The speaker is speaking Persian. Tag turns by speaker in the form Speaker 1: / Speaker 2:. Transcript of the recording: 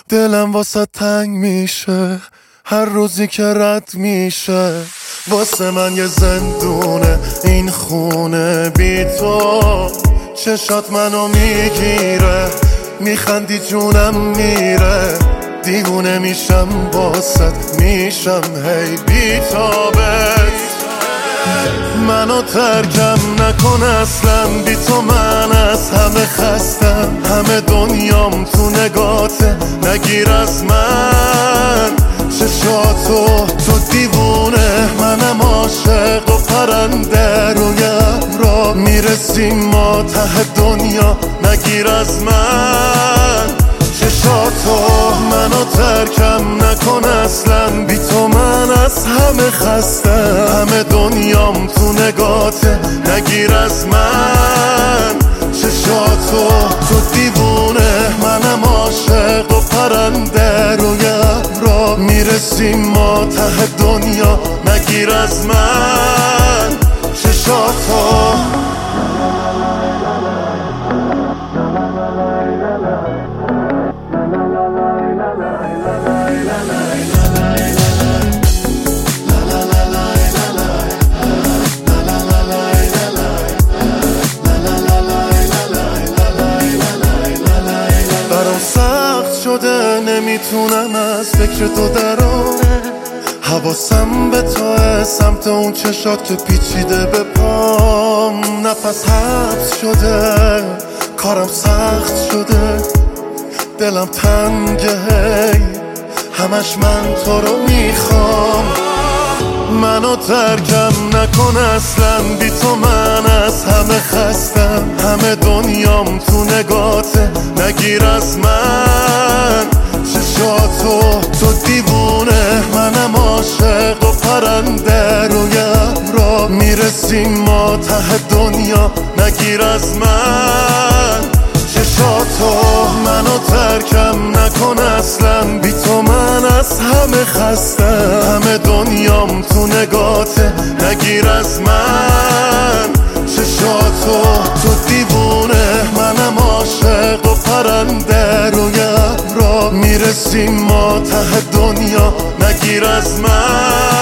Speaker 1: دلم واسه تنگ میشه هر روزی که رد میشه. واسه من یه زندونه این خونه بی تو. چشات منو میگیره میخندی جونم میره. دیوونه میشم باست میشم هی بی تابت. منو ترکم نکن اصلا بی تو من از همه خستم. همه دنیام تو نگاته نگیر از من چشاتو. تو دیوونه منم عاشق و پرنده روی ابرا میرسیم ما ته دنیا نگیر از من چشاتو. منو ترکم نکن اصلا بی تو من از همه خستم. همه دنیام تو نگاته نگیر از من چشاتو. تو دیوونه منم عاشق و پرنده روی ابرا میرسیم ما ته دنیا نگیر از من چشاتو. شده نمیتونم از فکر تو درام. حواسم به توه سمت اون چشات که پیچیده به پام. نفس حبس شده کارم سخت شده دلم تنگه هی همش من تو رو میخوام. منو ترکم نکن اصلا بی تو من از همه خستم. همه دنیام تو نگاته نگیر از من چشاتو. تو دیوونه منم عاشق و پرنده روی ابرا میرسیم ما ته دنیا نگیر از من چشاتو. منو ترکم نکن اصلا بی تو من از همه خستم. همه دنیام تو نگاته نگیر از من چشاتو. تو دیوونه منم عاشق و پرنده روی ابرا میرسیم ما ته دنیا نگیر از من